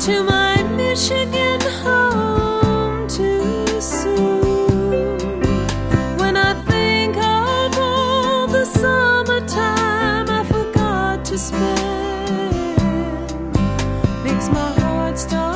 to my Michigan home too soon. When I think of all the summertime I forgot to spend, makes my heart start